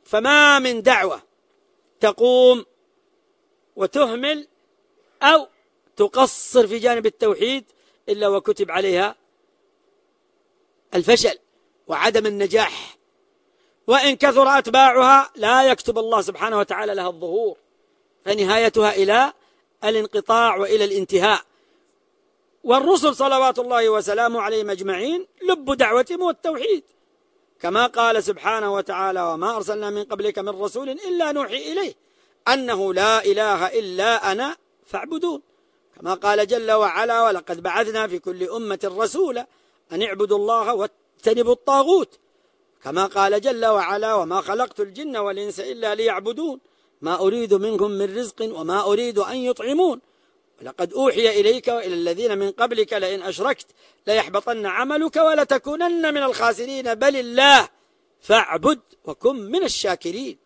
فما من دعوة تقوم وتهمل أو تقصر في جانب التوحيد إلا وكتب عليها الفشل وعدم النجاح، وإن كثر أتباعها لا يكتب الله سبحانه وتعالى لها الظهور، فنهايتها إلى الانقطاع وإلى الانتهاء. والرسل صلوات الله وسلامه عليهم أجمعين لب دعوتهم والتوحيد، كما قال سبحانه وتعالى: وما أرسلنا من قبلك من رسول إلا نوحي إليه أنه لا إله إلا أنا فاعبدون، كما قال جل وعلا: ولقد بعثنا في كل أمة رسولا أن اعبدوا الله واجتنبوا الطاغوت، كما قال جل وعلا: وما خلقت الجن والإنس إلا ليعبدون ما أريد منهم من رزق وما أريد أن يطعمون ولقد أوحي إليك وإلى الذين من قبلك لئن أشركت ليحبطن عملك ولتكونن من الخاسرين بل الله فاعبد وكن من الشاكرين.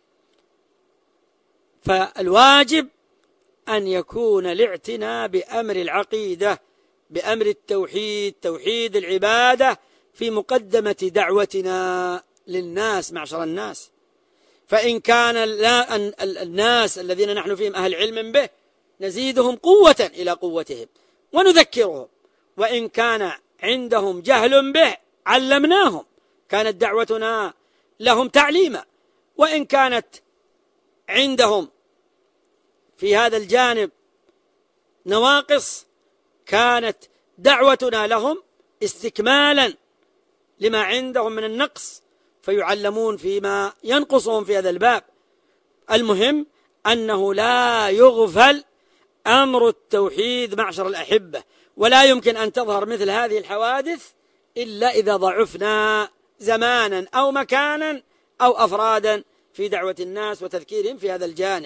فالواجب أن يكون الاعتناء بأمر العقيدة، بأمر التوحيد، توحيد العبادة، في مقدمة دعوتنا للناس معشر الناس. فإن كان الناس الذين نحن فيهم أهل علم به نزيدهم قوة إلى قوتهم ونذكرهم، وإن كان عندهم جهل به علمناهم، كانت دعوتنا لهم تعليما، وإن كانت عندهم في هذا الجانب نواقص كانت دعوتنا لهم استكمالا لما عندهم من النقص، فيعلمون فيما ينقصهم في هذا الباب. المهم أنه لا يغفل أمر التوحيد معشر الأحبة، ولا يمكن أن تظهر مثل هذه الحوادث إلا إذا ضعفنا زمانا أو مكانا أو أفرادا في دعوة الناس وتذكيرهم في هذا الجانب.